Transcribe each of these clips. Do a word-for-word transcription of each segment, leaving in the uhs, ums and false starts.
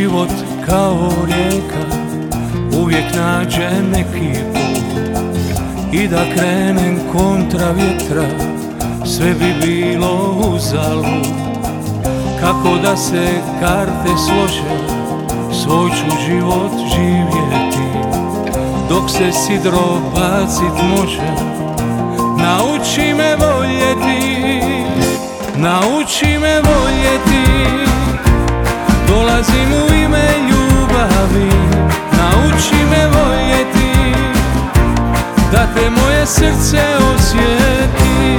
život kao rijeka uvijek nađe neki put, i da krenem kontra vjetra sve bi bilo uzalud. Kako da se karte slože, svoj ću život živjeti, dok se sidro bacit može. Nauči me voljeti, nauči me voljeti, dolazim u ime ljubavi. Nauči me voljeti, da te moje srce osjeti.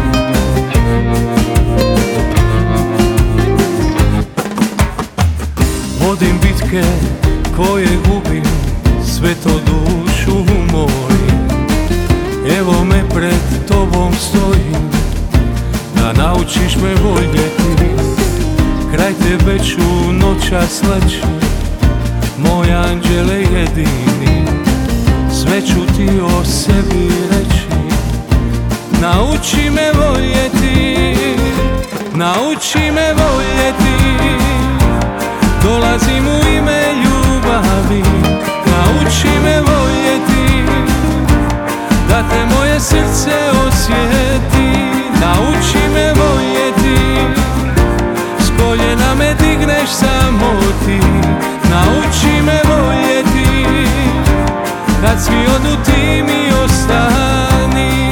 Vodim bitke koje gubim, sve to dušu molim. Evo me pred tobom stojim, da naučiš me voljeti. Kraj tebe ću noćas leći, moj anđele jedini. Sve ću ti o sebi reći. Nauči me voljeti, nauči me voljeti, dolazim u ime ljubavi. Nauči me voljeti, da te moje srce osjeti. Nauči me voljeti, s koljena me digneš samo ti. Nauči me voljeti, kad svi odu ti mi ostani.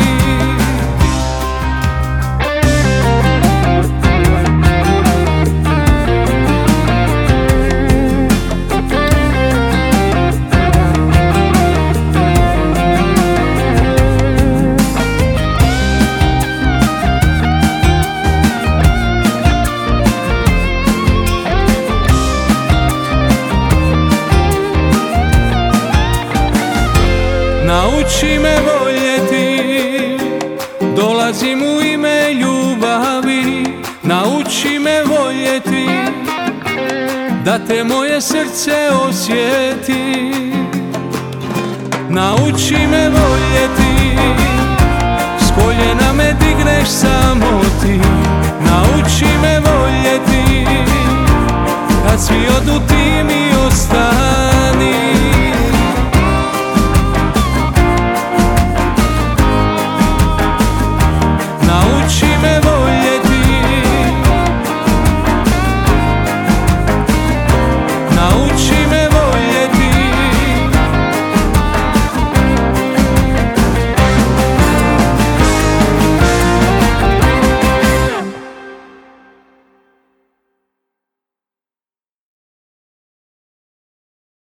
Nauči me voljeti, dolazim u ime ljubavi. Nauči me voljeti, da te moje srce osjeti. Nauči me voljeti,